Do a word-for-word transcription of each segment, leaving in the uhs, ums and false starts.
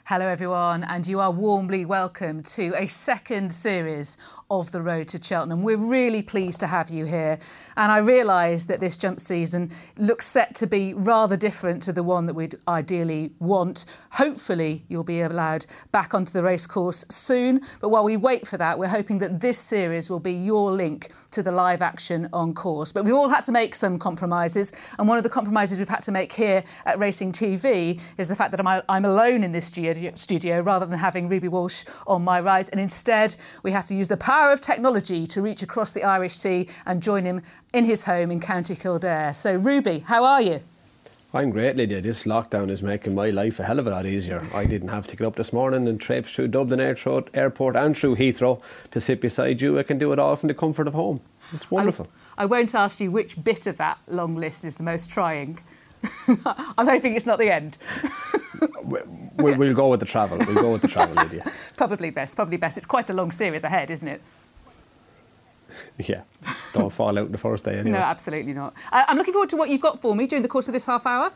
Hello everyone, and you are warmly welcome to a second series of The Road to Cheltenham. We're really pleased to have you here, and I realise that this jump season looks set to be rather different to the one that we'd ideally want. Hopefully you'll be allowed back onto the racecourse soon, but while we wait for that, we're hoping that this series will be your link to the live action on course. But we've all had to make some compromises, and one of the compromises we've had to make here at Racing T V is the fact that I'm, I'm alone in this studio studio rather than having Ruby Walsh on my right, and instead we have to use the power of technology to reach across the Irish Sea and join him in his home in County Kildare. So Ruby, how are you? I'm great, Lydia. This lockdown is making my life a hell of a lot easier. I didn't have to get up this morning and traipse through Dublin Airport and through Heathrow to sit beside you. I can do it all from the comfort of home. It's wonderful. I, I won't ask you which bit of that long list is the most trying. I'm hoping it's not the end. we'll, we'll go with the travel. We'll go with the travel, Lydia. Probably best, probably best. It's quite a long series ahead, isn't it? Yeah. Don't fall out the first day anyway. No, absolutely not. Uh, I'm looking forward to what you've got for me during the course of this half hour.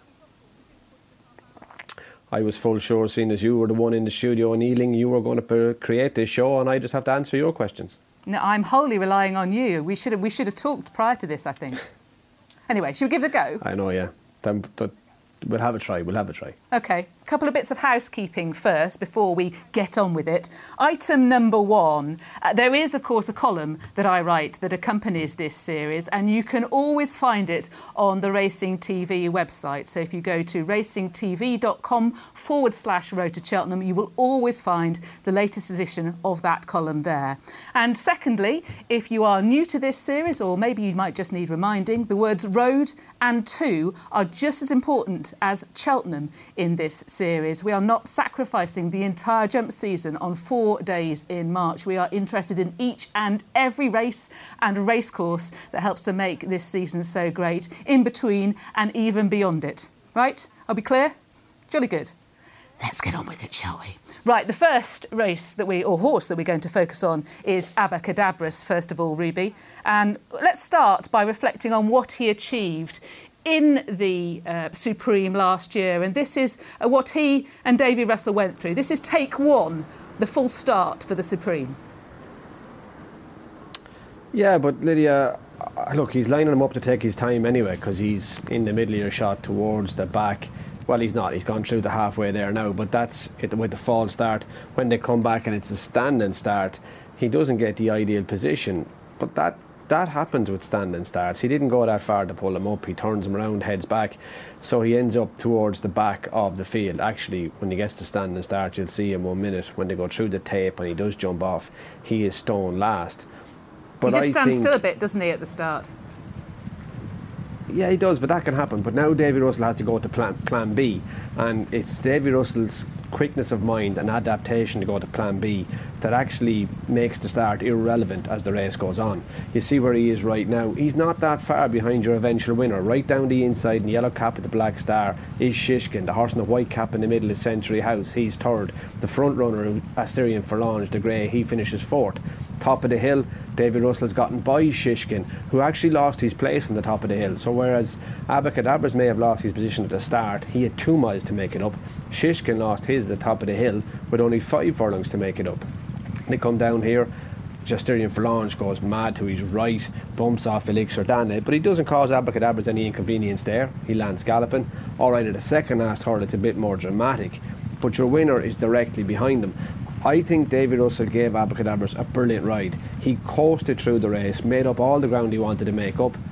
I was full sure, seeing as you were the one in the studio in Ealing, you were going to create this show and I just have to answer your questions. No, I'm wholly relying on you. We should have, we should have talked prior to this, I think. Anyway, should we give it a go? I know, yeah. Then, we'll have a try, we'll have a try. OK, a couple of bits of housekeeping first before we get on with it. Item number one, uh, there is, of course, a column that I write that accompanies this series, and you can always find it on the Racing T V website. So if you go to racingtv.com forward slash Road to Cheltenham, you will always find the latest edition of that column there. And secondly, if you are new to this series, or maybe you might just need reminding, the words road and to are just as important as Cheltenham in this series. We are not sacrificing the entire jump season on four days in March. We are interested in each and every race and racecourse that helps to make this season so great, in between and even beyond it. Right? I'll be clear? Jolly good. Let's get on with it, shall we? Right, the first race that we, or horse that we're going to focus on is Abacadabras, first of all, Ruby. And let's start by reflecting on what he achieved in the uh, Supreme last year. And this is uh, what he and Davy Russell went through. This is take one, the full start for the Supreme. Yeah, but Lydia, uh, look, he's lining him up to take his time anyway, because he's in the middle of your shot towards the back. Well, he's not. He's gone through the halfway there now, but that's it with the false start. When they come back and it's a standing start, he doesn't get the ideal position. But that that happens with standing starts. He didn't go that far to pull him up. He turns him around, heads back. So he ends up towards the back of the field. Actually, when he gets to standing start, you'll see in one minute when they go through the tape and he does jump off, he is stone last. But he just I stands still a bit, doesn't he, at the start? Yeah, he does, but that can happen. But now Davy Russell has to go to plan, plan B, and it's Davy Russell's quickness of mind and adaptation to go to plan B that actually makes the start irrelevant as the race goes on. You see where he is right now. He's not that far behind your eventual winner. Right down the inside in the yellow cap with the black star is Shishkin. The horse in the white cap in the middle is Century House. He's third. The front runner, Asterion Forlange, the grey, he finishes fourth. Top of the hill, David Russell's gotten by Shishkin, who actually lost his place on the top of the hill. So whereas Abacadabras may have lost his position at the start, he had two miles to make it up. Shishkin lost his at the top of the hill with only five furlongs to make it up. They come down here, Asterion Forlange goes mad to his right, bumps off Elixir Dane, but he doesn't cause Abacadabras any inconvenience there. He lands galloping. All right, at the second last hurdle it's a bit more dramatic, but your winner is directly behind him. I think David Russell gave Abacadabras a brilliant ride. He coasted through the race, made up all the ground he wanted to make up.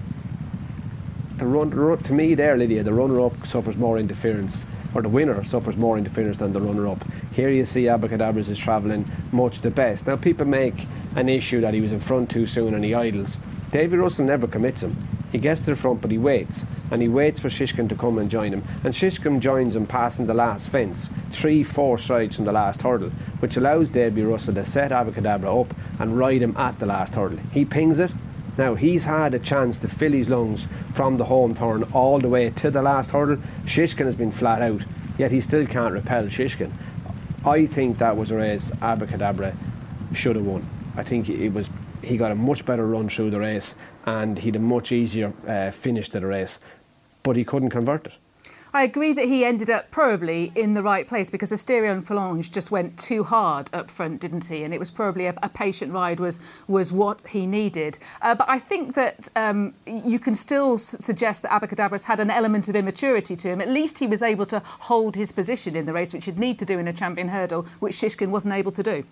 The run, run to me there, Lydia, the runner-up suffers more interference, or the winner suffers more interference than the runner-up. Here you see Abacadabras is travelling much the best. Now people make an issue that he was in front too soon and he idles. David Russell never commits him. He gets to the front, but he waits, and he waits for Shishkin to come and join him. And Shishkin joins him passing the last fence, three, four strides from the last hurdle, which allows David Russell to set Abacadabra up and ride him at the last hurdle. He pings it. Now, he's had a chance to fill his lungs from the home turn all the way to the last hurdle. Shishkin has been flat out, yet he still can't repel Shishkin. I think that was a race Abacadabra should have won. I think it was. He got a much better run through the race and he had a much easier uh, finish to the race, but he couldn't convert it. I agree that he ended up probably in the right place because Asterion Forlange just went too hard up front, didn't he? And it was probably a, a patient ride was was what he needed. Uh, but I think that um, you can still s- suggest that Abacadabra's had an element of immaturity to him. At least he was able to hold his position in the race, which he'd need to do in a champion hurdle, which Shishkin wasn't able to do.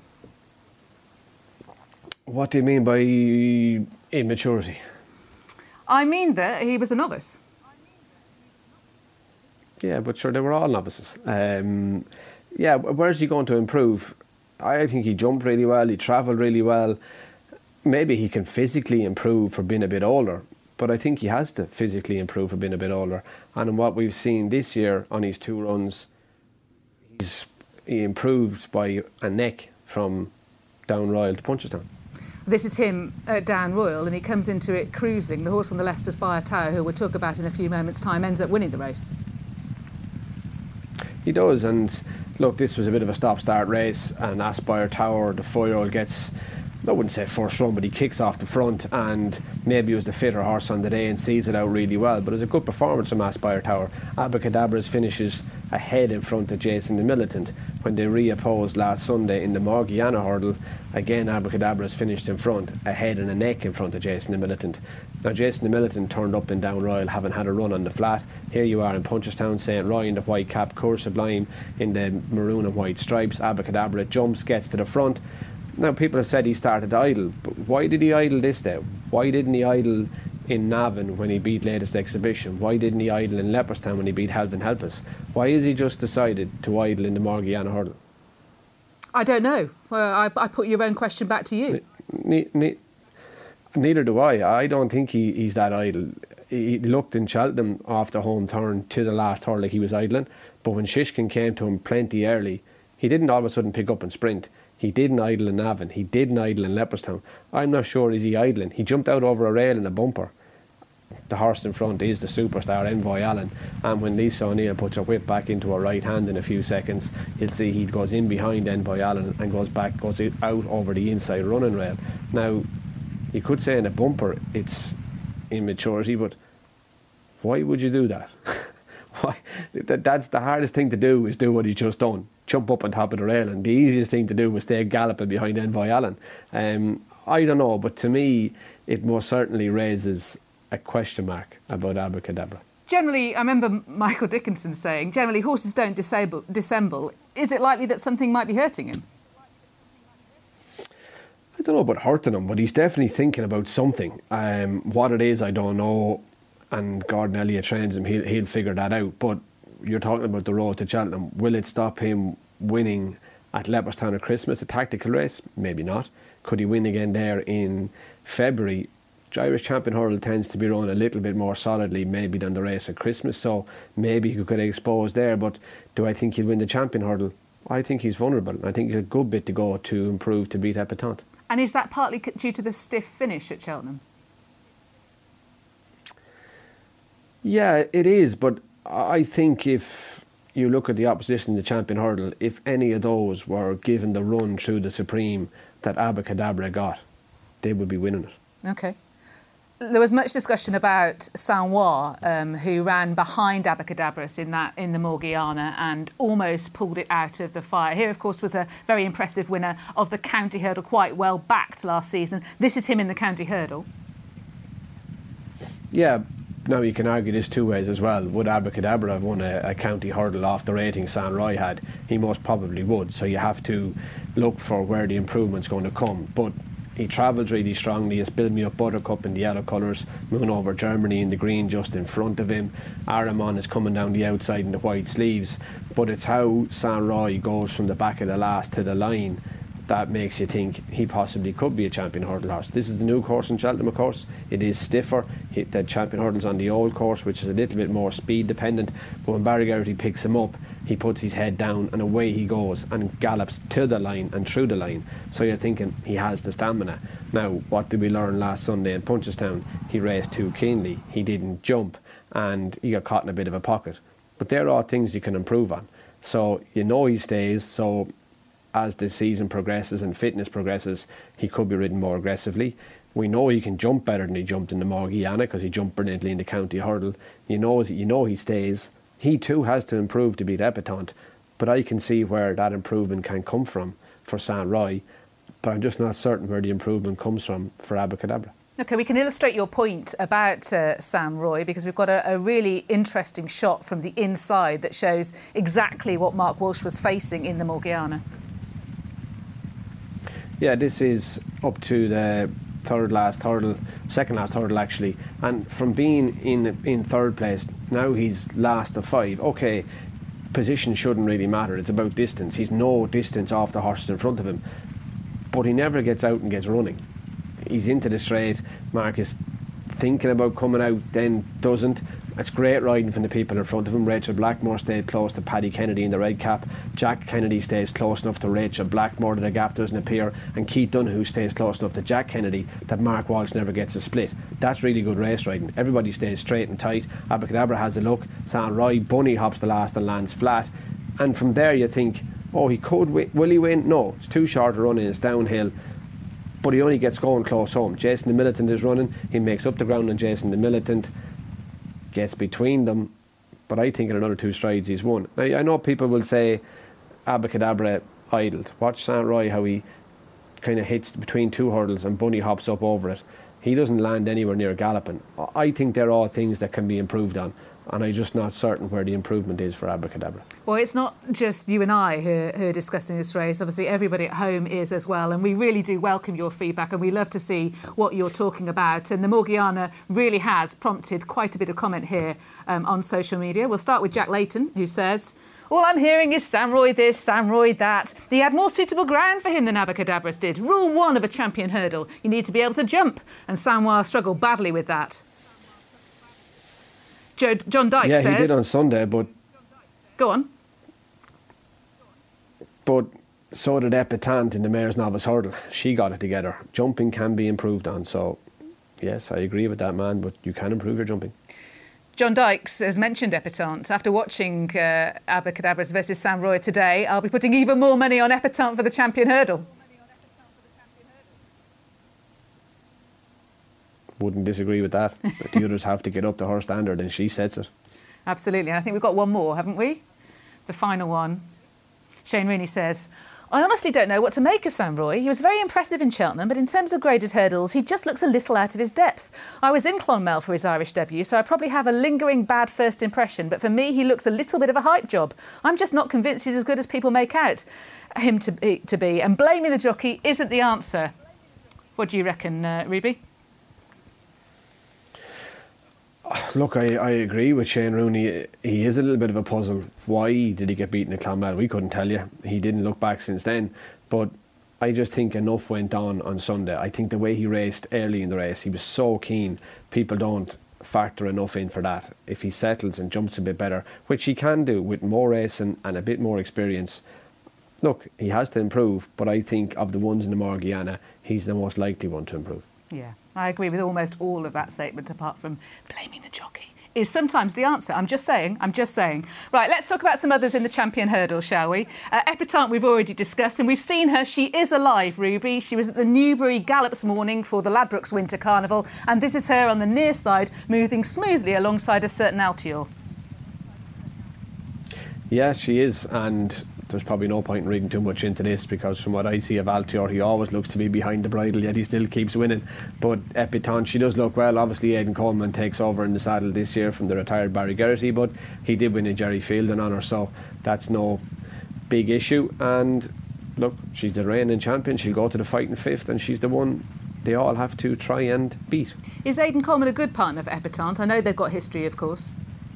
What do you mean by immaturity? I mean that he was a novice. Yeah, but sure, they were all novices. Um, yeah, where's he going to improve? I think he jumped really well, he travelled really well. Maybe he can physically improve for being a bit older, but I think he has to physically improve for being a bit older. And in what we've seen this year on his two runs, he's he improved by a neck from Down Royal to Punchestown. This is him at Down Royal, and he comes into it cruising. The horse on the Leicester Spire Tower, who we'll talk about in a few moments' time, ends up winning the race. He does, and look, this was a bit of a stop-start race, and Aspire Tower, the four-year-old, gets, I wouldn't say first run, but he kicks off the front, and maybe he was the fitter horse on the day and sees it out really well. But it was a good performance from Aspire Tower. Abacadabra's finishes ahead in front of Jason the Militant. When they reopposed last Sunday in the Morgiana hurdle, again Abacadabra's finished in front, ahead and a neck in front of Jason the Militant. Now Jason the Militant turned up in Down Royal, having had a run on the flat. Here you are in Punchestown, Saint Roy in the white cap, Cour Sublime in the maroon and white stripes. Abacadabra jumps, gets to the front. Now people have said he started idle, but why did he idle this day? Why didn't he idle in Navan when he beat Latest Exhibition? Why didn't he idle in Leopardstown when he beat Helvin Helpus? Why has he just decided to idle in the Morgiana hurdle? I don't know. Well, I, I put your own question back to you. Ne- ne- neither do I. I don't think he, he's that idle. He looked in Cheltenham off the home turn to the last hurdle like he was idling, but when Shishkin came to him plenty early, he didn't all of a sudden pick up and sprint. He didn't idle in Navan. He didn't idle in Leopardstown. I'm not sure is he idling. He jumped out over a rail in a bumper. The horse in front is the superstar Envoy Allen, and when Lisa O'Neill puts her whip back into her right hand in a few seconds, you'll see he goes in behind Envoy Allen and goes back, goes out over the inside running rail. Now, you could say in a bumper it's immaturity, but why would you do that? Why? That's the hardest thing to do, is do what he's just done, jump up on top of the rail, and the easiest thing to do was stay galloping behind Envoy Allen. Um, I don't know, but to me it most certainly raises a question mark about Abacadabra. Generally, I remember Michael Dickinson saying, generally horses don't disable, dissemble. Is it likely that something might be hurting him? I don't know about hurting him, but he's definitely thinking about something. Um, what it is, I don't know, and Gordon Elliott trains him, he'll, he'll figure that out. But you're talking about the road to Cheltenham. Will it stop him winning at Leopardstown at Christmas, a tactical race? Maybe not. Could he win again there in February? Irish Champion Hurdle tends to be run a little bit more solidly maybe than the race at Christmas, so maybe he could get exposed there. But do I think he'll win the Champion Hurdle? I think he's vulnerable. I think he's a good bit to go to improve to beat Epatante. And is that partly due to the stiff finish at Cheltenham? Yeah, it is, but I think if you look at the opposition in the Champion Hurdle, if any of those were given the run through the Supreme that Abacadabra got, they would be winning it. OK. There was much discussion about Saint-Ouen, um, who ran behind Abacadabras in that in the Morgiana and almost pulled it out of the fire. Here, of course, was a very impressive winner of the County Hurdle, quite well backed last season. This is him in the County Hurdle. Yeah, now you can argue this two ways as well. Would Abacadabra have won a, a County Hurdle off the rating Saint Roy had? He most probably would. So you have to look for where the improvement's going to come. But he travels really strongly. It's Build Me Up Buttercup in the yellow colours, Moon Over Germany in the green just in front of him. Aramon is coming down the outside in the white sleeves. But it's how Saint Roy goes from the back of the last to the line that makes you think he possibly could be a Champion Hurdle horse. This is the new course in Cheltenham, of course. It is stiffer. He, the Champion Hurdle's on the old course, which is a little bit more speed dependent. But when Barry Geraghty picks him up, he puts his head down and away he goes and gallops to the line and through the line. So you're thinking he has the stamina. Now, what did we learn last Sunday in Punchestown? He raced too keenly. He didn't jump and he got caught in a bit of a pocket. But they're all things you can improve on. So you know he stays, so as the season progresses and fitness progresses, he could be ridden more aggressively. We know he can jump better than he jumped in the Morgiana because he jumped brilliantly in the County Hurdle. You know, you know he stays, he too has to improve to beat Epatante, but I can see where that improvement can come from for Saint Roy, but I'm just not certain where the improvement comes from for Abacadabra. OK, we can illustrate your point about uh, Saint Roy because we've got a, a really interesting shot from the inside that shows exactly what Mark Walsh was facing in the Morgiana. Yeah, this is up to the third last hurdle, second last hurdle actually, and from being in in third place, now he's last of five. OK, position shouldn't really matter, it's about distance. He's no distance off the horses in front of him, but he never gets out and gets running. He's into the straight. Mark is thinking about coming out, then doesn't. It's great riding from the people in front of him. Rachel Blackmore stayed close to Paddy Kennedy in the red cap. Jack Kennedy stays close enough to Rachel Blackmore that the gap doesn't appear, and Keith Donoghue stays close enough to Jack Kennedy that Mark Walsh never gets a split. That's really good race riding. Everybody stays straight and tight. Abacadabra has a look. Saint Roy bunny hops the last and lands flat, and from there you think, oh, he could win. Will he win? No, it's too short a run in. It's downhill. But he only gets going close home. Jason the Militant is running. He makes up the ground on Jason the Militant, gets between them, but I think in another two strides he's won. Now, I know people will say Abacadabra idled. Watch Saint Roy how he kind of hits between two hurdles and bunny hops up over it. He doesn't land anywhere near galloping. I think they're all things that can be improved on, and I'm just not certain where the improvement is for Abacadabra. Well, it's not just you and I who, who are discussing this race. Obviously, everybody at home is as well, and we really do welcome your feedback, and we love to see what you're talking about. And the Morgiana really has prompted quite a bit of comment here um, on social media. We'll start with Jack Layton, who says, all I'm hearing is Saint Roy this, Saint Roy that. He had more suitable ground for him than Abacadabras did. Rule one of a champion hurdle, you need to be able to jump, and Samoa struggled badly with that. Joe, John Dyke yeah, says... Yeah, he did on Sunday, but... Go on. But so did Epatante in the Mayor's Novice Hurdle. She got it together. Jumping can be improved on, so yes, I agree with that, man, but you can improve your jumping. John Dykes has mentioned Epatante. After watching uh, Abacadabras versus Saint Roy today, I'll be putting even more money on Epatante for the champion hurdle. Wouldn't disagree with that. The others have to get up to her standard, and she sets it. Absolutely, and I think we've got one more, haven't we? The final one. Shane Rooney says, I honestly don't know what to make of Saint Roy. He was very impressive in Cheltenham, but in terms of graded hurdles, he just looks a little out of his depth. I was in Clonmel for his Irish debut, so I probably have a lingering bad first impression, but for me, he looks a little bit of a hype job. I'm just not convinced he's as good as people make out him to be, to be and blaming the jockey isn't the answer. What do you reckon, uh, Ruby? Look, I, I agree with Shane Rooney. He is a little bit of a puzzle. Why did he get beaten at Clonmel? We couldn't tell you. He didn't look back since then. But I just think enough went on on Sunday. I think the way he raced early in the race, he was so keen. People don't factor enough in for that. If he settles and jumps a bit better, which he can do with more racing and a bit more experience, look, he has to improve. But I think of the ones in the Morgiana, he's the most likely one to improve. Yeah, I agree with almost all of that statement, apart from blaming the jockey is sometimes the answer. I'm just saying, I'm just saying. Right, let's talk about some others in the champion hurdle, shall we? Uh, Epatante we've already discussed, and we've seen her. She is alive, Ruby. She was at the Newbury Gallops morning for the Ladbrokes Winter Carnival, and this is her on the near side, moving smoothly alongside a certain Altior. Yeah, she is, and there's probably no point in reading too much into this, because from what I see of Altior, he always looks to be behind the bridle, yet he still keeps winning. But Epatante, she does look well. Obviously Aidan Coleman takes over in the saddle this year from the retired Barry Geraghty, but he did win a Jerry Fielding honour, so that's no big issue. And look, she's the reigning champion. She'll go to the fighting fifth, and she's the one they all have to try and beat. Is Aidan Coleman a good partner for Epatante? I know they've got history, of course.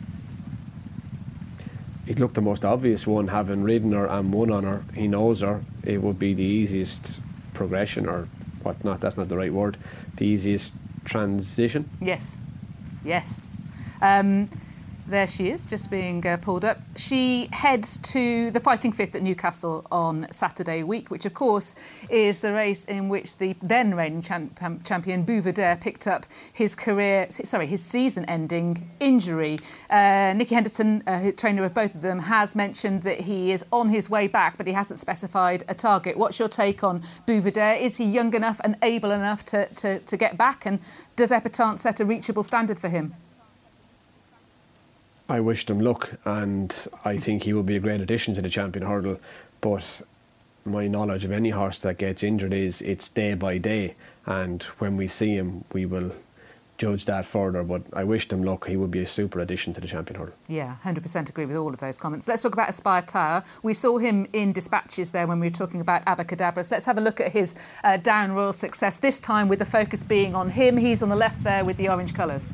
It looked the most obvious one, having ridden her and won on her. He knows her. It would be the easiest progression, or what not, that's not the right word, the easiest transition. Yes, yes. Um, there she is, just being uh, pulled up. She heads to the Fighting Fifth at Newcastle on Saturday week, which of course is the race in which the then reigning champ champion Bouvardere picked up his career, sorry, his season-ending injury. Uh, Nicky Henderson, uh, trainer of both of them, has mentioned that he is on his way back, but he hasn't specified a target. What's your take on Bouvardere? Is he young enough and able enough to, to, to get back? And does Epatante set a reachable standard for him? I wished him luck, and I think he will be a great addition to the Champion Hurdle. But my knowledge of any horse that gets injured is it's day by day, and when we see him, we will judge that further. But I wished him luck. He would be a super addition to the Champion Hurdle. Yeah, one hundred percent agree with all of those comments. Let's talk about Aspire Tower. We saw him in Dispatches there when we were talking about Abacadabra. So let's have a look at his uh, Down Royal success, this time with the focus being on him. He's on the left there with the orange colours.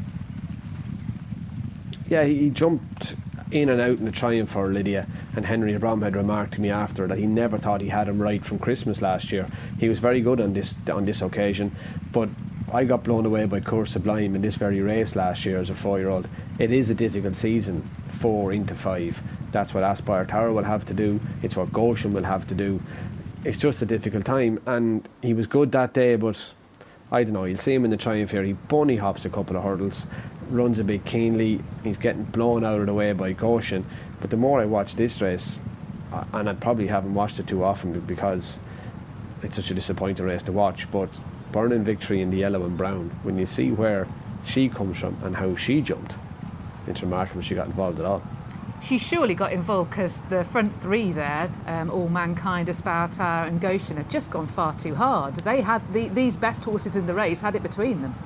Yeah, he jumped in and out in the Triumph for Lydia, and Henry Bromhead remarked to me after that he never thought he had him right from Christmas last year. He was very good on this on this occasion, but I got blown away by Cours Sublime in this very race last year as a four-year-old. It is a difficult season, four into five. That's what Aspire Tower will have to do. It's what Goshen will have to do. It's just a difficult time, and he was good that day, but I don't know, you'll see him in the Triumph here. He bunny hops a couple of hurdles, runs a bit keenly. He's getting blown out of the way by Goshen. But the more I watch this race, and I probably haven't watched it too often because it's such a disappointing race to watch, but Burning Victory in the yellow and brown, when you see where she comes from and how she jumped, it's remarkable she got involved at all. She surely got involved because the front three there, um, All Mankind, Aspire Tower and Goshen, have just gone far too hard. They had the, these best horses in the race had it between them.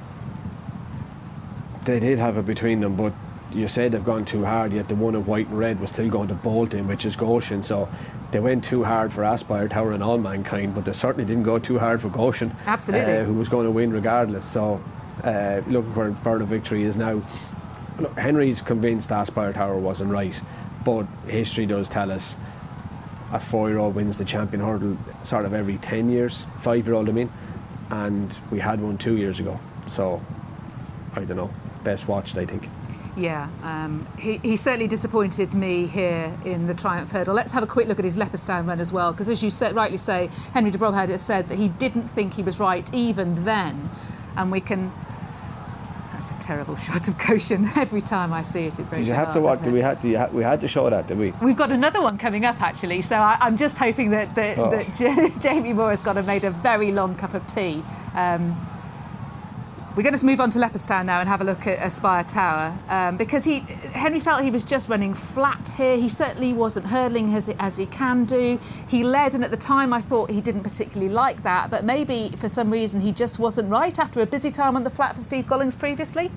They did have it between them, but you say they've gone too hard, yet the one in white and red was still going to bolt in, which is Goshen. So they went too hard for Aspire Tower and All Mankind, but they certainly didn't go too hard for Goshen, absolutely, uh, who was going to win regardless. So uh, looking for Burning Victory is now. Look, Henry's convinced Aspire Tower wasn't right, but history does tell us a four-year-old wins the Champion Hurdle sort of every ten years, five-year-old I mean, and we had one two years ago. So I don't know, best watched I think. Yeah, um, he, he certainly disappointed me here in the Triumph Hurdle. Let's have a quick look at his Leopardstown run as well, because as you said, rightly say, Henry de Bromhead has said that he didn't think he was right even then, and we can. That's a terrible shot of Goshen. Every time I see it, it breaks. Did you my have heart, to watch? doesn't Did we it? had to? Ha we had to show that, did we? We've got another one coming up actually, so I, I'm just hoping that that, Oh. that J Jamie Moore has got to made a very long cup of tea. Um, We're going to move on to Leopardstown now and have a look at Aspire Tower, um, because he, Henry felt he was just running flat here. He certainly wasn't hurdling as, as he can do. He led, and at the time I thought he didn't particularly like that, but maybe for some reason he just wasn't right after a busy time on the flat for Steve Gollings previously.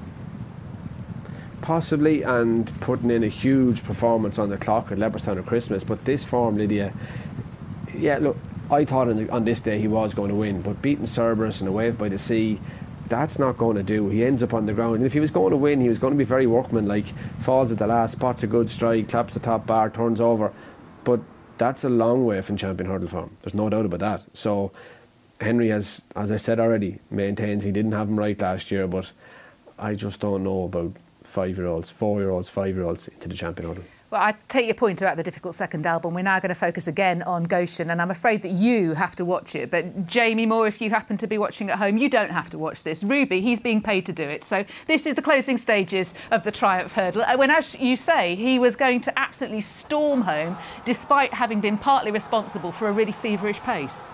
Possibly, and putting in a huge performance on the clock at Leopardstown at Christmas. But this form, Lydia, yeah, look, I thought on, the, on this day he was going to win, but beating Cerberus and a Wave by the Sea, that's not going to do. He ends up on the ground, and if he was going to win, he was going to be very workmanlike. Falls at the last, spots a good strike, claps the top bar, turns over. But that's a long way from Champion Hurdle form. There's no doubt about that. So Henry has, as I said already, maintains he didn't have him right last year, but I just don't know about five-year-olds, four-year-olds, five-year-olds into the Champion Hurdle. Well, I take your point about the difficult second album. We're now going to focus again on Goshen, and I'm afraid that you have to watch it. But Jamie Moore, if you happen to be watching at home, you don't have to watch this. Ruby, he's being paid to do it. So this is the closing stages of the Triumph Hurdle, when, as you say, he was going to absolutely storm home, despite having been partly responsible for a really feverish pace.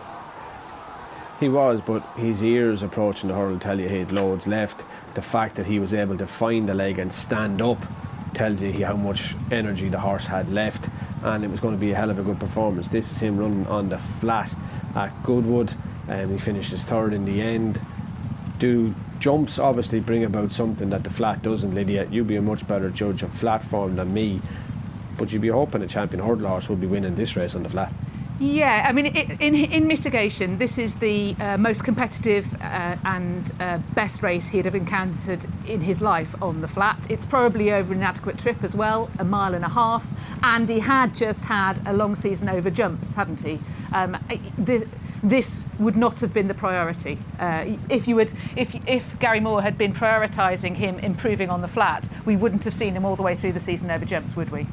He was, but his years approaching the hurdle tell you he had loads left. The fact that he was able to find the leg and stand up tells you how much energy the horse had left, and it was going to be a hell of a good performance. This is him running on the flat at Goodwood, and he finishes third in the end. Do jumps obviously bring about something that the flat doesn't, Lydia? You'd be a much better judge of flat form than me, but you'd be hoping a Champion Hurdle horse would be winning this race on the flat. Yeah, I mean, in, in mitigation, this is the uh, most competitive uh, and uh, best race he'd have encountered in his life on the flat. It's probably over an inadequate trip as well, a mile and a half, and he had just had a long season over jumps, hadn't he? Um, this, this would not have been the priority. Uh, if you would, if, if Gary Moore had been prioritising him improving on the flat, we wouldn't have seen him all the way through the season over jumps, would we?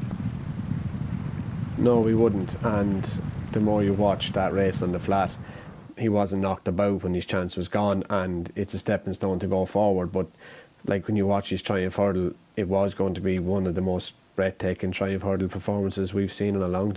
No, we wouldn't, and the more you watch that race on the flat, he wasn't knocked about when his chance was gone, and it's a stepping stone to go forward. But like when you watch his Triumph Hurdle, it was going to be one of the most breathtaking Triumph Hurdle performances we've seen in a long time.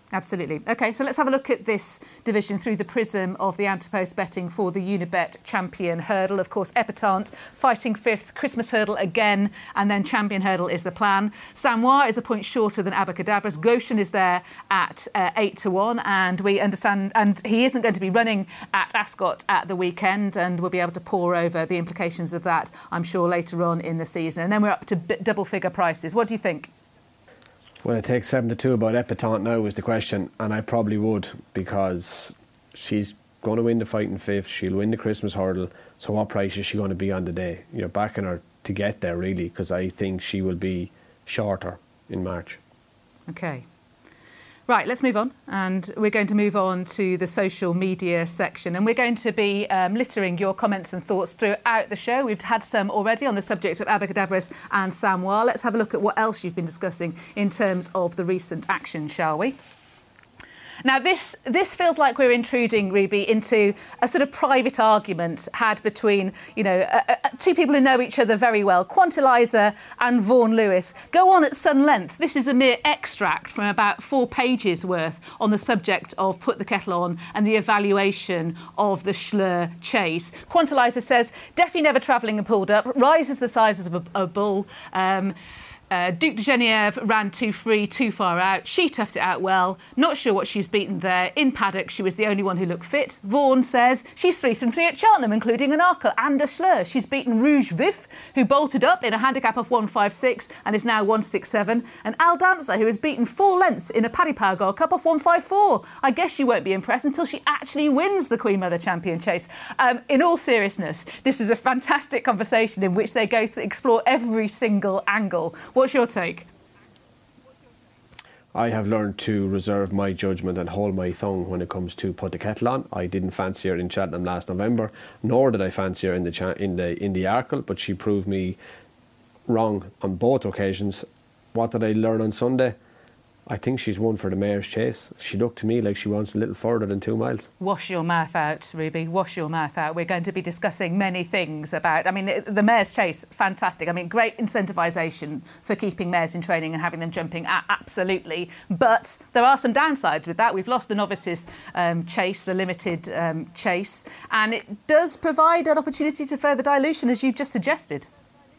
Absolutely. OK, so let's have a look at this division through the prism of the Antipost betting for the Unibet Champion Hurdle. Of course, Epatante fighting fifth, Christmas Hurdle again, and then Champion Hurdle is the plan. Samoa is a point shorter than Abacadabras. Goshen is there at uh, eight to one, and we understand, and he isn't going to be running at Ascot at the weekend, and we'll be able to pore over the implications of that, I'm sure, later on in the season. And then we're up to b- double figure prices. What do you think? Well, it takes seven to two about Epatante now is the question, and I probably would, because she's going to win the fighting fifth, she'll win the Christmas Hurdle, so what price is she going to be on the day? You're backing her to get there, really, because I think she will be shorter in March. OK. Right, let's move on, and we're going to move on to the social media section, and we're going to be um, littering your comments and thoughts throughout the show. We've had some already on the subject of Abacadabras and Samoa. Let's have a look at what else you've been discussing in terms of the recent action, shall we? Now, this this feels like we're intruding, Ruby, into a sort of private argument had between, you know, uh, uh, two people who know each other very well, Quantilizer and Vaughan Lewis. Go on at some length. This is a mere extract from about four pages worth on the subject of Put the Kettle On and the evaluation of the Schlur chase. Quantilizer says, Defi never travelling and pulled up, rises the size of a, a bull. Um, Uh, Duke de Genevieve ran too free, too far out. She toughed it out well. Not sure what she's beaten there. In paddock, she was the only one who looked fit. Vaughan says she's three from three at Cheltenham, including an Arkle and a Schlur. She's beaten Rouge Vif, who bolted up in a handicap of one fifty-six and is now one sixty-seven. And Al Dancer, who has beaten four lengths in a Paddy Power Gold Cup of one fifty-four. I guess you won't be impressed until she actually wins the Queen Mother Champion Chase. Um, in all seriousness, this is a fantastic conversation in which they go to explore every single angle. What's your take? I have learned to reserve my judgment and hold my tongue when it comes to Put the Kettle On. I didn't fancy her in Cheltenham last November, nor did I fancy her in the cha- in the in the Arkle, but she proved me wrong on both occasions. What did I learn on Sunday? I think she's one for the Mayor's Chase. She looked to me like she wants a little further than two miles. Wash your mouth out, Ruby. Wash your mouth out. We're going to be discussing many things about... I mean, the Mayor's Chase, fantastic. I mean, great incentivisation for keeping mares in training and having them jumping, a- absolutely. But there are some downsides with that. We've lost the novices um, chase, the limited um, chase, and it does provide an opportunity to further dilution, as you've just suggested.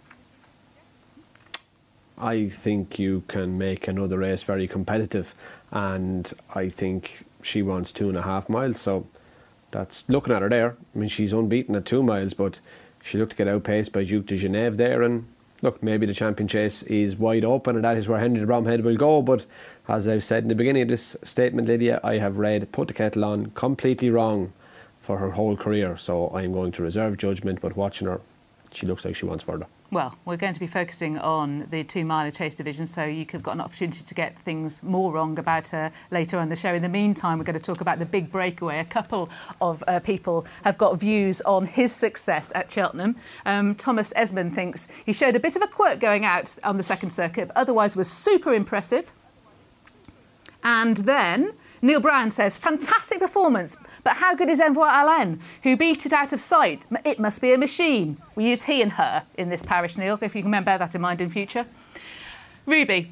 I think you can make another race very competitive, and I think she wants two and a half miles, so that's looking at her there. I mean, she's unbeaten at two miles, but she looked to get outpaced by Duke de Genevieve there, and look, maybe the Champion Chase is wide open, and that is where Henry de Bromhead will go, but as I've said in the beginning of this statement, Lydia, I have read Put the Kettle On completely wrong for her whole career, so I'm going to reserve judgment, but watching her, she looks like she wants further. Well, we're going to be focusing on the two-miler chase division, so you could have got an opportunity to get things more wrong about her later on in the show. In the meantime, we're going to talk about the big breakaway. A couple of uh, people have got views on his success at Cheltenham. Um, Thomas Esmond thinks he showed a bit of a quirk going out on the second circuit, but otherwise was super impressive. And then Neil Brown says, fantastic performance, but how good is Envoy Alain, who beat it out of sight? It must be a machine. We use he and her in this parish, Neil, if you can bear that in mind in future. Ruby.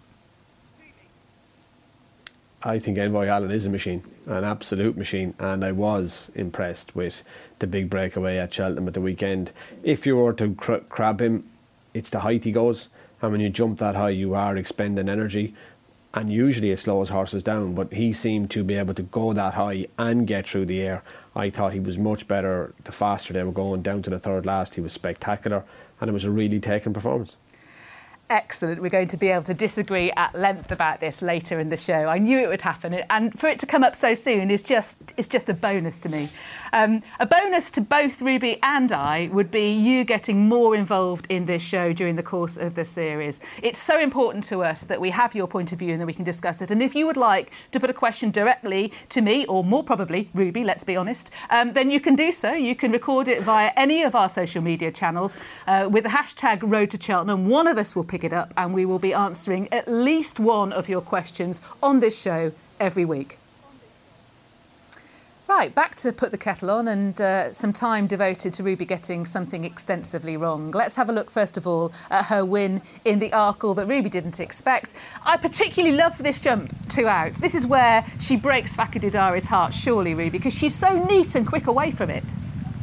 I think Envoy Allen is a machine, an absolute machine, and I was impressed with the big breakaway at Cheltenham at the weekend. If you were to cr- crab him, it's the height he goes, and when you jump that high, you are expending energy. And usually it slows horses down, but he seemed to be able to go that high and get through the air. I thought he was much better the faster they were going down to the third last. He was spectacular, and it was a really taken performance. Excellent. We're going to be able to disagree at length about this later in the show. I knew it would happen, and for it to come up so soon is just is just a bonus to me. Um, a bonus to both Ruby and I would be you getting more involved in this show during the course of the series. It's so important to us that we have your point of view and that we can discuss it. And if you would like to put a question directly to me, or more probably Ruby, let's be honest, um, then you can do so. You can record it via any of our social media channels uh, with the hashtag Road to Cheltenham. One of us will pick it up, and we will be answering at least one of your questions on this show every week. Right. Right, back to Put the Kettle On, and uh, some time devoted to Ruby getting something extensively wrong. Let's have a look, first of all, at her win in the Arkle that Ruby didn't expect. I particularly love this jump two out. This is where she breaks Fakhar Didari's heart, surely, Ruby, because she's so neat and quick away from it.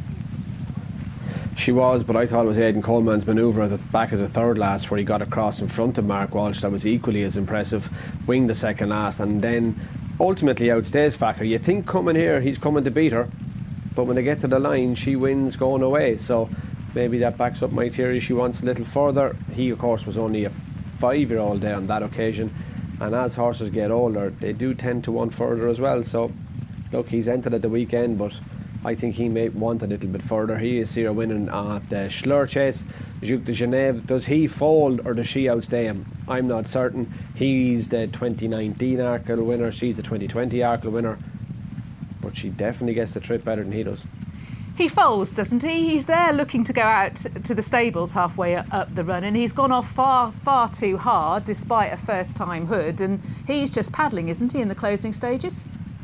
She was, but I thought it was Aidan Coleman's manoeuvre at the back of the third last where he got across in front of Mark Walsh that was equally as impressive. Winged the second last and then ultimately outstays Fakhar. You think coming here he's coming to beat her, but when they get to the line she wins going away. So maybe that backs up my theory. She wants a little further. He of course was only a five-year-old there on that occasion, and as horses get older they do tend to want further as well. So look, he's entered at the weekend, but I think he may want a little bit further. He is here winning at the Schlur Chase. Duke de Genève, does he fold or does she outstay him? I'm not certain. He's the twenty nineteen Arkle winner, she's the twenty twenty Arkle winner, but she definitely gets the trip better than he does. He folds, doesn't he? He's there looking to go out to the stables halfway up the run, and he's gone off far, far too hard despite a first-time hood, and he's just paddling, isn't he, in the closing stages?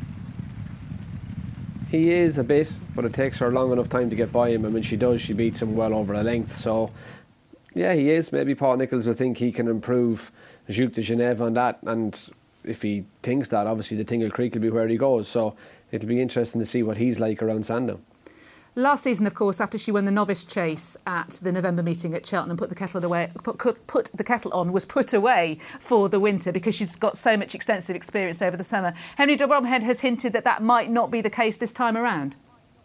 He is a bit, but it takes her long enough time to get by him, and when she does, she beats him well over a length. So, yeah, he is. Maybe Paul Nicholls will think he can improve Duke de Genève on that, and if he thinks that, obviously the Tingle Creek will be where he goes. So it'll be interesting to see what he's like around Sandown. Last season, of course, after she won the novice chase at the November meeting at Cheltenham, put the kettle away, put, put the kettle on, was put away for the winter because she's got so much extensive experience over the summer. Henry de Bromhead has hinted that that might not be the case this time around.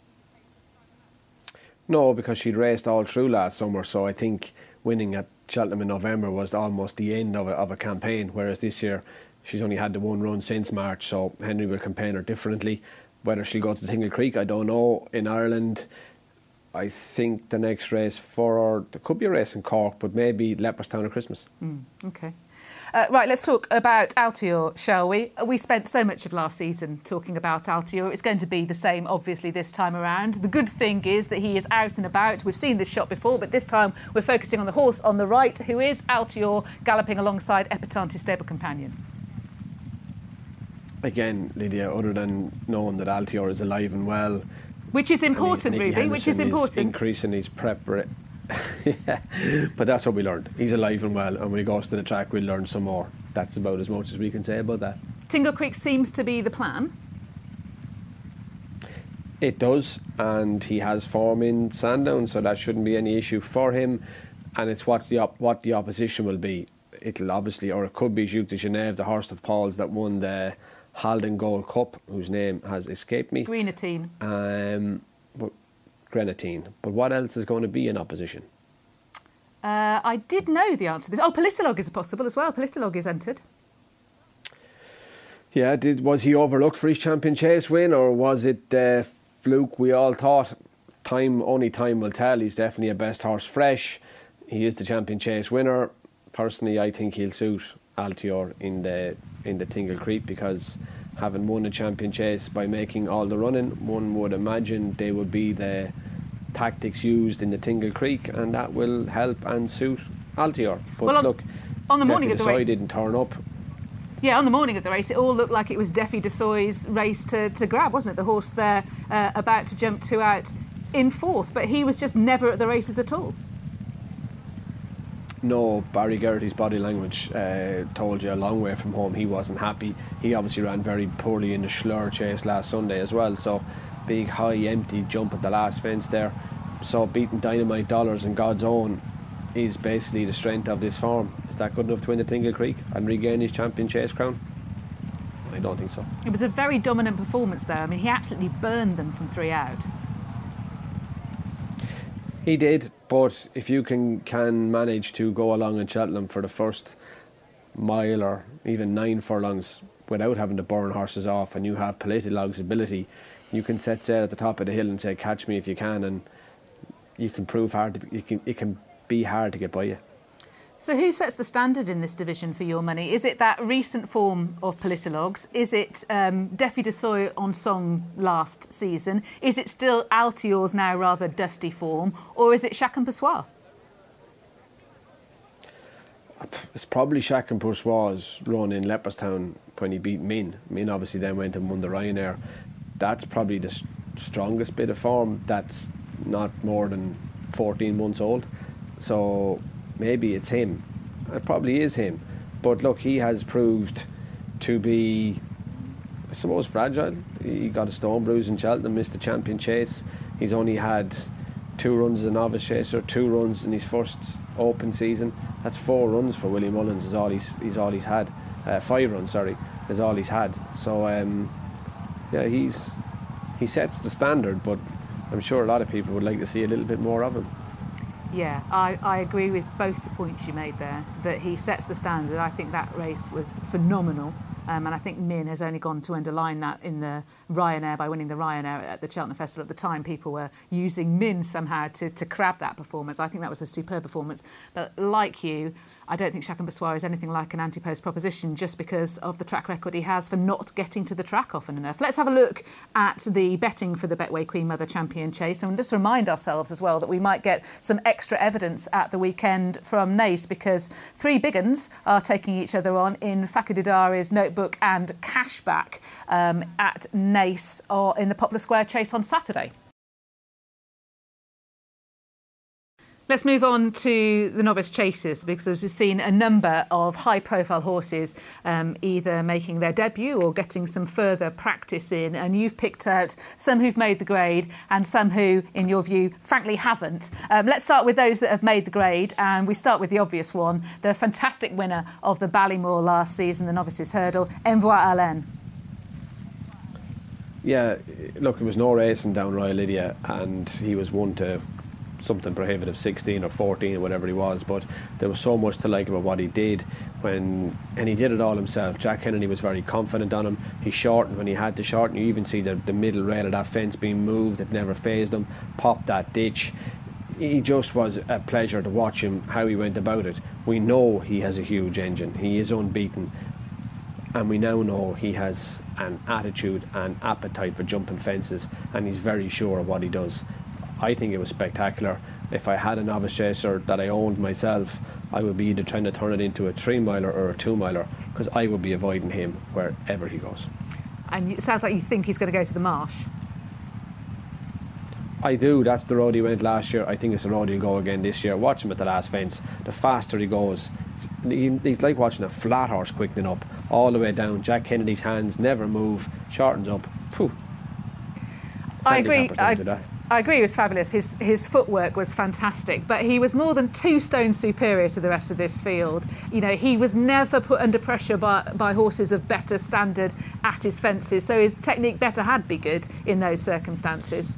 No, because she'd raced all through last summer, so I think winning at Cheltenham in November was almost the end of a, of a campaign, whereas this year she's only had the one run since March, so Henry will campaign her differently. Whether she'll go to Tingle Creek, I don't know. In Ireland, I think the next race for her, there could be a race in Cork, but maybe Leopardstown at Christmas. Mm, OK. Uh, right, let's talk about Altior, shall we? We spent so much of last season talking about Altior. It's going to be the same, obviously, this time around. The good thing is that he is out and about. We've seen this shot before, but this time we're focusing on the horse on the right, who is Altior, galloping alongside Epitante's stable companion. Again, Lydia, other than knowing that Altior is alive and well, which is important, Ruby, Henderson which is important. Is increasing his prep rate. Yeah, but that's what we learned. He's alive and well, and when he goes to the track, we'll learn some more. That's about as much as we can say about that. Tingle Creek seems to be the plan. It does, and he has form in Sandown, so that shouldn't be any issue for him. And it's what's the op- what the opposition will be. It'll obviously, or it could be Duke de Genève, the horse of Paul's that won the Haldon Gold Cup, whose name has escaped me. Grenadine. Um, but Grenadine. But what else is going to be in opposition? Uh, I did know the answer to this. Oh, Politolog is possible as well. Politolog is entered. Yeah, did was he overlooked for his Champion Chase win, or was it uh, fluke? We all thought. Time, only time will tell. He's definitely a best horse fresh. He is the Champion Chase winner. Personally, I think he'll suit Altior in the in the Tingle Creek, because having won a Champion Chase by making all the running, one would imagine they would be the tactics used in the Tingle Creek, and that will help and suit Altior. But well, on, look, on the morning of the race, didn't turn up. Yeah, on the morning of the race, it all looked like it was Defi Desoy's race to, to grab, wasn't it? The horse there uh, about to jump two out in fourth, but he was just never at the races at all. No, Barry Geraghty's body language uh, told you a long way from home he wasn't happy. He obviously ran very poorly in the Schlur Chase last Sunday as well, so big, high, empty jump at the last fence there. So beating Dynamite Dollars and God's Own is basically the strength of this form. Is that good enough to win the Tingle Creek and regain his Champion Chase crown? I don't think so. It was a very dominant performance there. I mean, he absolutely burned them from three out. He did, but if you can can manage to go along in Cheltenham for the first mile or even nine furlongs without having to burn horses off, and you have Politolog's ability, you can set sail at the top of the hill and say, catch me if you can, and you can prove hard to, you can, it can be hard to get by you. So who sets the standard in this division for your money? Is it that recent form of Politolog's? Is it um, Defi Desoy on song last season? Is it still Altior's now rather dusty form? Or is it Chacun Pour Soi? It's probably Chacun Pour Soi's run in Leopardstown when he beat Min. Min obviously then went and won the Ryanair. that's probably the st- strongest bit of form that's not more than fourteen months old. So maybe it's him. It probably is him. But look, he has proved to be, I suppose, fragile. He got a stone bruise in Cheltenham, missed the champion chase. He's only had two runs as a novice chaser, two runs in his first open season. That's four runs for Willie Mullins. Is all he's, he's all he's had. Uh, five runs, sorry, is all he's had. So um, yeah, he's he sets the standard. But I'm sure a lot of people would like to see a little bit more of him. Yeah, I, I agree with both the points you made there, that he sets the standard. I think that race was phenomenal. Um, and I think Min has only gone to underline that in the Ryanair by winning the Ryanair at the Cheltenham Festival. At the time, people were using Min somehow to, to crab that performance. I think that was a superb performance. But like you, I don't think Chacun Bussoir is anything like an anti-post proposition just because of the track record he has for not getting to the track often enough. Let's have a look at the betting for the Betway Queen Mother Champion Chase and just remind ourselves as well that we might get some extra evidence at the weekend from Naas, because three big uns are taking each other on in Fakir Didari's Notebook and Cashback um, at Naas or in the Poplar Square Chase on Saturday. Let's move on to the novice chasers, because we've seen a number of high-profile horses um, either making their debut or getting some further practice in, and you've picked out some who've made the grade and some who, in your view, frankly haven't. Um, let's start with those that have made the grade, and we start with the obvious one, the fantastic winner of the Ballymore last season, the Novices Hurdle, Envoi Allen. Yeah, look, it was no racing down Royal Lydia, and he was one to something prohibitive, sixteen or fourteen or whatever he was, but there was so much to like about what he did when, and he did it all himself. Jack Kennedy was very confident on him. He shortened when he had to shorten. You even see the, the middle rail of that fence being moved. It never fazed him. Popped that ditch. He just was a pleasure to watch him, how he went about it. We know he has a huge engine. He is unbeaten, and we now know he has an attitude and appetite for jumping fences, and he's very sure of what he does. I think it was spectacular. If I had a novice chaser that I owned myself, I would be either trying to turn it into a three miler or a two miler, because I would be avoiding him wherever he goes. And it sounds like you think he's going to go to the Marsh. I do. That's the road he went last year. I think it's the road he'll go again this year. Watch him at the last fence. The faster he goes, he's like watching a flat horse quickening up all the way down. Jack Kennedy's hands never move, shortens up. Phew. I agree. I, I agree. It was fabulous. His his footwork was fantastic, but he was more than two stones superior to the rest of this field. You know, he was never put under pressure by by horses of better standard at his fences, so his technique better had be good in those circumstances.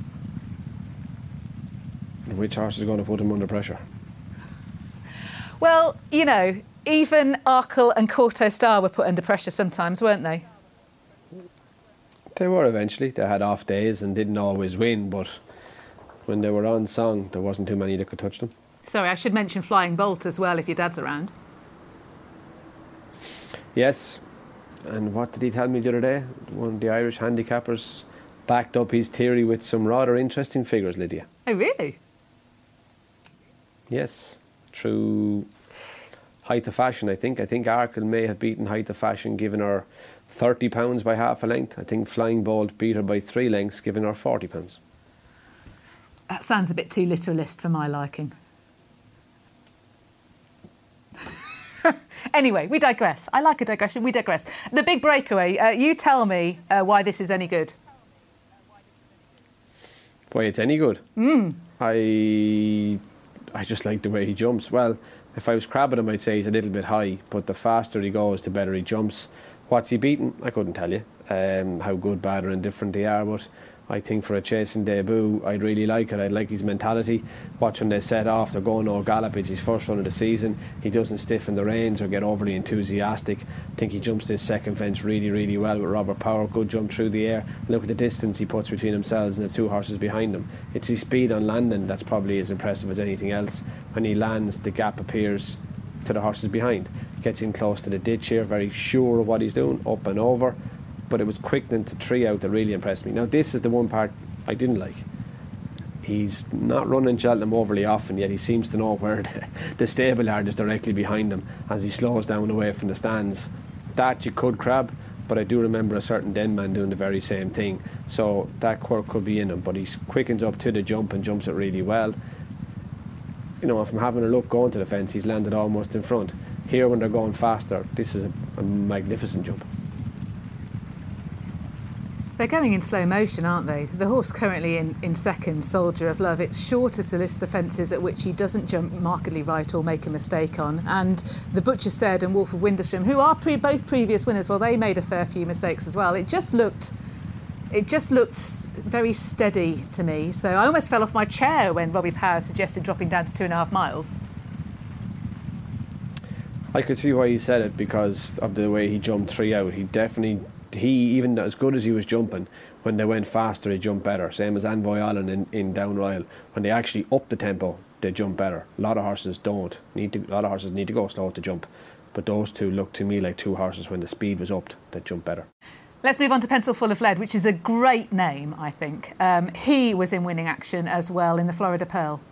Which horse is going to put him under pressure? Well, you know, even Arkle and Corto Star were put under pressure sometimes, weren't they? They were eventually. They had off days and didn't always win, but when they were on song, there wasn't too many that could touch them. Sorry, I should mention Flying Bolt as well, if your dad's around. Yes. And what did he tell me the other day? One of the Irish handicappers backed up his theory with some rather interesting figures, Lydia. Oh, really? Yes. Through Height of Fashion, I think. I think Arkle may have beaten Height of Fashion, giving her thirty pounds by half a length. I think Flying Bolt beat her by three lengths, giving her forty pounds. That sounds a bit too literalist for my liking. Anyway, we digress. I like a digression. We digress. The big breakaway. Uh, you tell me uh, why this is any good. Why it's any good? Mm. I I just like the way he jumps. Well, if I was crabbing him, I'd say he's a little bit high, but the faster he goes, the better he jumps. What's he beaten? I couldn't tell you um, how good, bad or indifferent they are, but I think for a chasing debut, I'd really like it. I'd like his mentality. Watch when they set off, they're going all gallop. It's his first run of the season. He doesn't stiffen the reins or get overly enthusiastic. I think he jumps this second fence really, really well with Robert Power. Good jump through the air. Look at the distance he puts between himself and the two horses behind him. It's his speed on landing that's probably as impressive as anything else. When he lands, the gap appears to the horses behind. Gets in close to the ditch here, very sure of what he's doing, up and over. But it was quickening to three out that really impressed me. Now this is the one part I didn't like. He's not running Cheltenham overly often, yet he seems to know where the, the stable yard is directly behind him as he slows down away from the stands. That you could crab, but I do remember a certain Denman doing the very same thing. So that quirk could be in him, but he quickens up to the jump and jumps it really well. You know, from having a look going to the fence, he's landed almost in front. Here, when they're going faster, this is a, a magnificent jump. They're going in slow motion, aren't they? The horse currently in, in second, Soldier of Love. It's shorter to list the fences at which he doesn't jump markedly right or make a mistake on. And the Butcher Said and Wolf of Winderstrom, who are pre- both previous winners, well, they made a fair few mistakes as well. It just looked, it just looked very steady to me. So I almost fell off my chair when Robbie Power suggested dropping down to two and a half miles. I could see why he said it because of the way he jumped three out. He definitely. He, even as good as he was jumping, when they went faster, he jumped better. Same as Envoy Allen in, in Down Royal. When they actually up the tempo, they jump better. A lot of horses don't. Need to, a lot of horses need to go slow to jump. But those two looked to me like two horses when the speed was upped that jumped better. Let's move on to Pencil Full of Lead, which is a great name, I think. Um, he was in winning action as well in the Florida Pearl.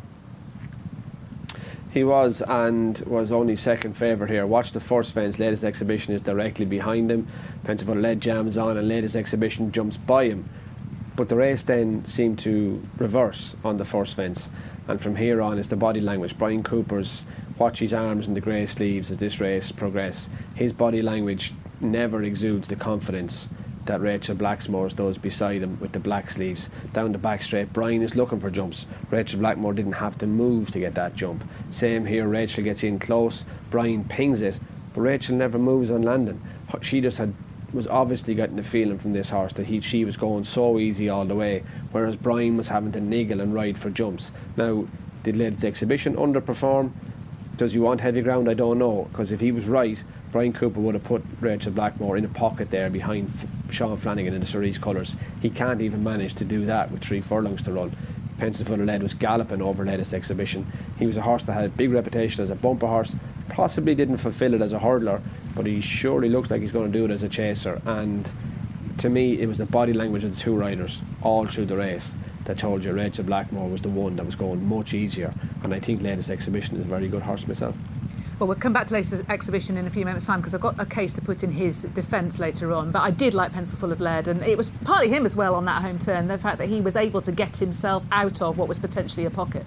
He was, and was only second favourite here. Watch the first fence. Latest Exhibition is directly behind him. Pencil Full of Lead jams on, and Latest Exhibition jumps by him. But the race then seemed to reverse on the first fence, and from here on is the body language. Brian Cooper's watch his arms and the grey sleeves as this race progresses. His body language never exudes the confidence that Rachel Blackmore's does beside him with the black sleeves. Down the back straight, Brian is looking for jumps. Rachel Blackmore didn't have to move to get that jump. Same here, Rachel gets in close, Brian pings it, but Rachel never moves on landing. She just had was obviously getting the feeling from this horse that he, she was going so easy all the way, whereas Brian was having to niggle and ride for jumps. Now, did Latest Exhibition underperform? Does he want heavy ground? I don't know, because if he was right, Brian Cooper would have put Rachel Blackmore in a pocket there behind F- Sean Flanagan in the Cerise colours. He can't even manage to do that with three furlongs to run. Pencil Full of Lead was galloping over Latest Exhibition. He was a horse that had a big reputation as a bumper horse, possibly didn't fulfil it as a hurdler, but he surely looks like he's going to do it as a chaser. And to me, it was the body language of the two riders all through the race that told you Rachel Blackmore was the one that was going much easier. And I think Latest Exhibition is a very good horse myself. Well, we'll come back to Latest Exhibition in a few moments' time because I've got a case to put in his defence later on. But I did like Pencil Full of Lead, and it was partly him as well on that home turn, the fact that he was able to get himself out of what was potentially a pocket.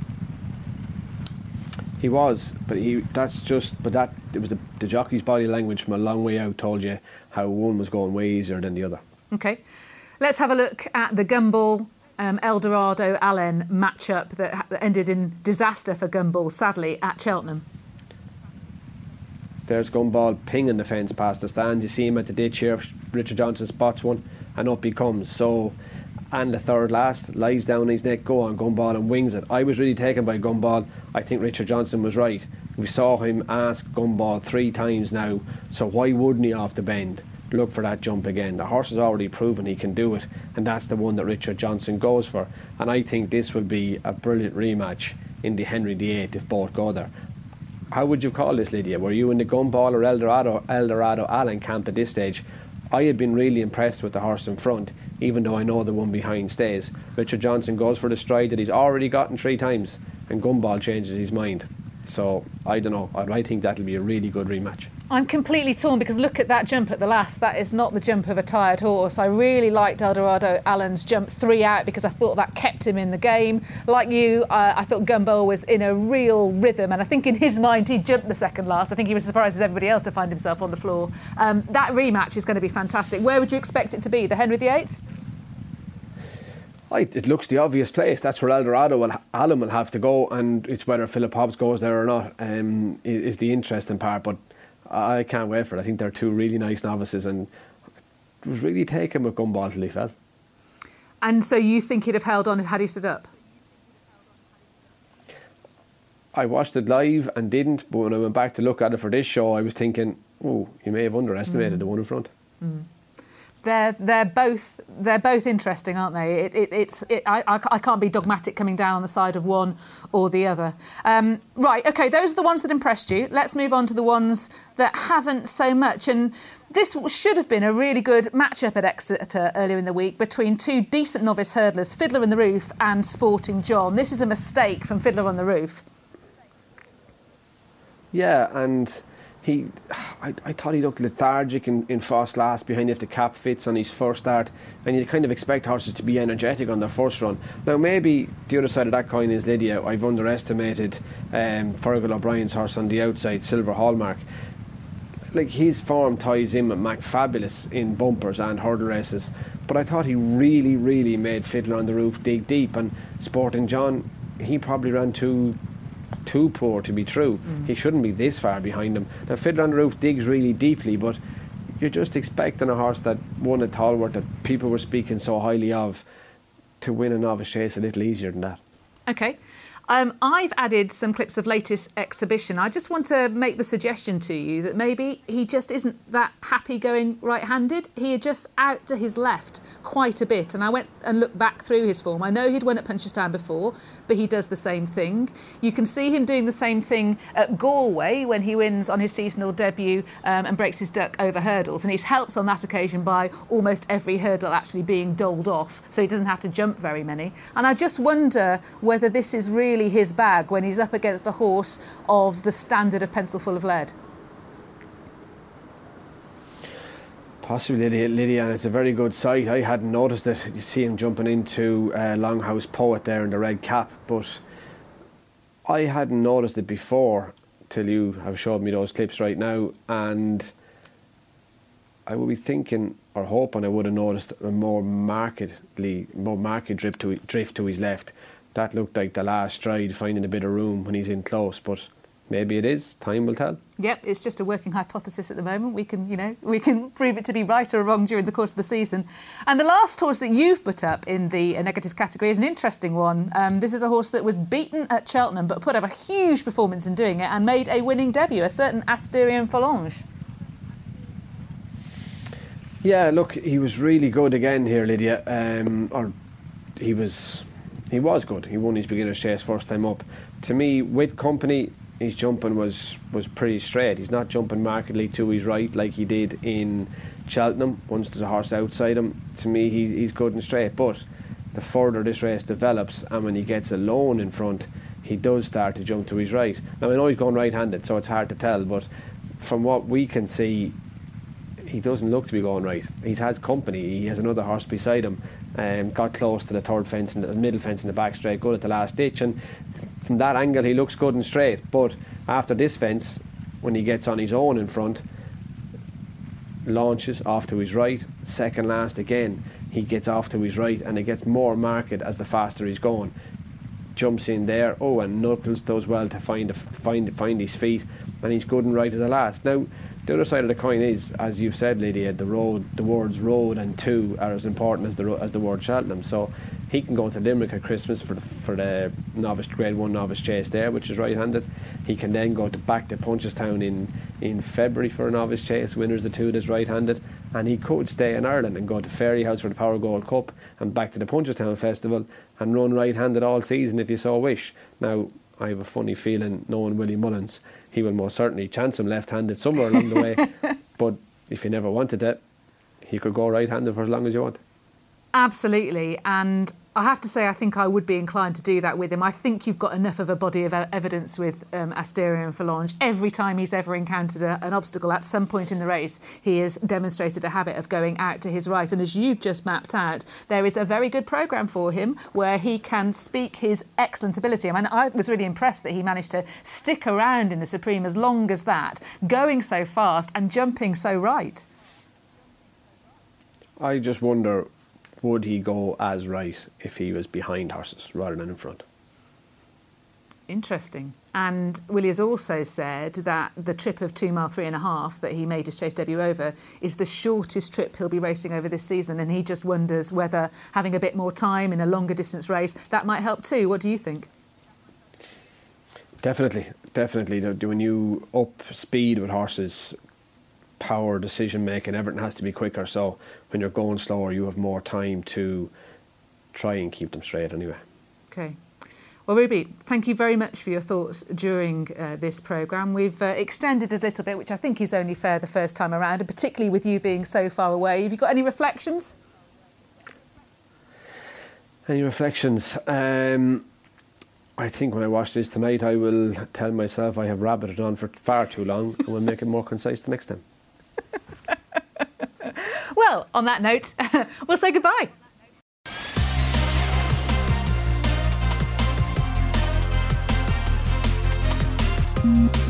He was, but he that's just, but that, it was the, the jockey's body language from a long way out told you how one was going way easier than the other. OK. Let's have a look at the Gumball Um, Eldorado Allen matchup that, that ended in disaster for Gumball, sadly, at Cheltenham. There's Gumball pinging the fence past the stand. You see him at the ditch here. Richard Johnson spots one and up he comes. So, and the third last lies down on his neck, go on Gumball and wings it. I was really taken by Gumball. I think Richard Johnson was right. We saw him ask Gumball three times now, so why wouldn't he off the bend look for that jump again? The horse has already proven he can do it, and that's the one that Richard Johnson goes for. And I think this will be a brilliant rematch in the Henry the eighth if both go there. How would you call this, Lydia? Were you in the Gumball or Eldorado, Eldorado Allen camp at this stage? I had been really impressed with the horse in front, even though I know the one behind stays. Richard Johnson goes for the stride that he's already gotten three times, and Gumball changes his mind. So, I don't know. I think that'll be a really good rematch. I'm completely torn because look at that jump at the last. That is not the jump of a tired horse. I really liked Eldorado Allen's jump three out because I thought that kept him in the game. Like you, uh, I thought Gumball was in a real rhythm, and I think in his mind he jumped the second last. I think he was as surprised as everybody else to find himself on the floor. Um, that rematch is going to be fantastic. Where would you expect it to be? The Henry the eighth? I, it looks the obvious place. That's where Eldorado will, Allen will have to go, and it's whether Philip Hobbs goes there or not um, is the interesting part. But I can't wait for it. I think they're two really nice novices, and it was really taken with Gumball till he fell. And so you think he'd have held on had he stood up? I watched it live and didn't, but when I went back to look at it for this show, I was thinking, oh, you may have underestimated mm. the one in front. Mm. They're they're both they're both interesting, aren't they? It, it, it's it, I, I I can't be dogmatic coming down on the side of one or the other. Um, right, okay, those are the ones that impressed you. Let's move on to the ones that haven't so much. And this should have been a really good matchup at Exeter earlier in the week between two decent novice hurdlers, Fiddler on the Roof and Sporting John. This is a mistake from Fiddler on the Roof. Yeah, and he, I, I thought he looked lethargic in, in Foss last behind if the cap fits on his first start, and you kind of expect horses to be energetic on their first run. Now maybe the other side of that coin is Lydia. I've underestimated um, Fergal O'Brien's horse on the outside, Silver Hallmark. Like, his form ties in with Mac Fabulous in bumpers and hurdle races, but I thought he really, really made Fiddler on the Roof dig deep, and Sporting John, he probably ran too too poor to be true. Mm. He shouldn't be this far behind him. Now, Fiddler on the Roof digs really deeply, but you're just expecting a horse that won at Tolworth, that people were speaking so highly of, to win a novice chase a little easier than that. OK. Um, I've added some clips of latest exhibition. I just want to make the suggestion to you that maybe he just isn't that happy going right-handed. He adjusts out to his left quite a bit. And I went and looked back through his form. I know he'd won at Punchestown before, but he does the same thing. You can see him doing the same thing at Galway when he wins on his seasonal debut um, and breaks his duck over hurdles. And he's helped on that occasion by almost every hurdle actually being doled off, so he doesn't have to jump very many. And I just wonder whether this is really his bag when he's up against a horse of the standard of Pencil Full of Lead. Possibly, Lydia, Lydia, and it's a very good sight. I hadn't noticed it. You see him jumping into uh, Longhouse Poet there in the red cap, but I hadn't noticed it before till you have showed me those clips right now, and I would be thinking or hoping I would have noticed a more markedly, more marked drift to, drift to his left. That looked like the last stride, finding a bit of room when he's in close, but maybe it is. Time will tell. Yep, it's just a working hypothesis at the moment. We can, you know, we can prove it to be right or wrong during the course of the season. And the last horse that you've put up in the uh, negative category is an interesting one. Um, this is a horse that was beaten at Cheltenham, but put up a huge performance in doing it and made a winning debut, a certain Astérion Forlonge. Yeah, look, he was really good again here, Lydia. Um, or he was... He was good. He won his beginner's chase first time up. To me, with company, his jumping was, was pretty straight. He's not jumping markedly to his right like he did in Cheltenham once there's a horse outside him. To me, he, he's good and straight. But the further this race develops and when he gets alone in front, he does start to jump to his right. Now, I know he's going right-handed, so it's hard to tell, but from what we can see, he doesn't look to be going right. He has company. He has another horse beside him. Um, got close to the third fence and the middle fence in the back straight, good at the last ditch, and from that angle he looks good and straight. But after this fence, when he gets on his own in front, launches off to his right, second last again, he gets off to his right, and it gets more marked as the faster he's going. Jumps in there, oh, and Knuckles does well to find a, find find his feet, and he's good and right at the last. Now, the other side of the coin is, as you've said, Lydia, the road, the words road and two are as important as the as the word Cheltenham. So he can go to Limerick at Christmas for the for the novice grade one novice chase there, which is right-handed. He can then go to back to Punchestown in in February for a novice chase, winners the two that's right-handed, and he could stay in Ireland and go to Fairyhouse for the Power Gold Cup and back to the Punchestown Festival and run right-handed all season if you so wish. Now, I have a funny feeling, knowing Willie Mullins, he will most certainly chance him left-handed somewhere along the way. But if you never wanted it, he could go right-handed for as long as you want. Absolutely, and I have to say I think I would be inclined to do that with him. I think you've got enough of a body of evidence with um, Astérion Forlonge. Every time he's ever encountered a, an obstacle at some point in the race, he has demonstrated a habit of going out to his right. And as you've just mapped out, there is a very good programme for him where he can speak his excellent ability. I mean, I was really impressed that he managed to stick around in the Supreme as long as that, going so fast and jumping so right. I just wonder, would he go as right if he was behind horses rather than in front? Interesting. And Willie has also said that the trip of two mile three and a half that he made his chase debut over is the shortest trip he'll be racing over this season, and he just wonders whether having a bit more time in a longer distance race, that might help too. What do you think? Definitely, definitely. When you up speed with horses, power, decision making, everything has to be quicker, so when you're going slower you have more time to try and keep them straight anyway. Okay. Well, Ruby, thank you very much for your thoughts during uh, this programme. We've uh, extended a little bit, which I think is only fair the first time around, and particularly with you being so far away. Have you got any reflections? Any reflections? Um, I think when I watch this tonight, I will tell myself I have rabbited on for far too long and will make it more concise the next time. Well, on that note, we'll say goodbye. Mm.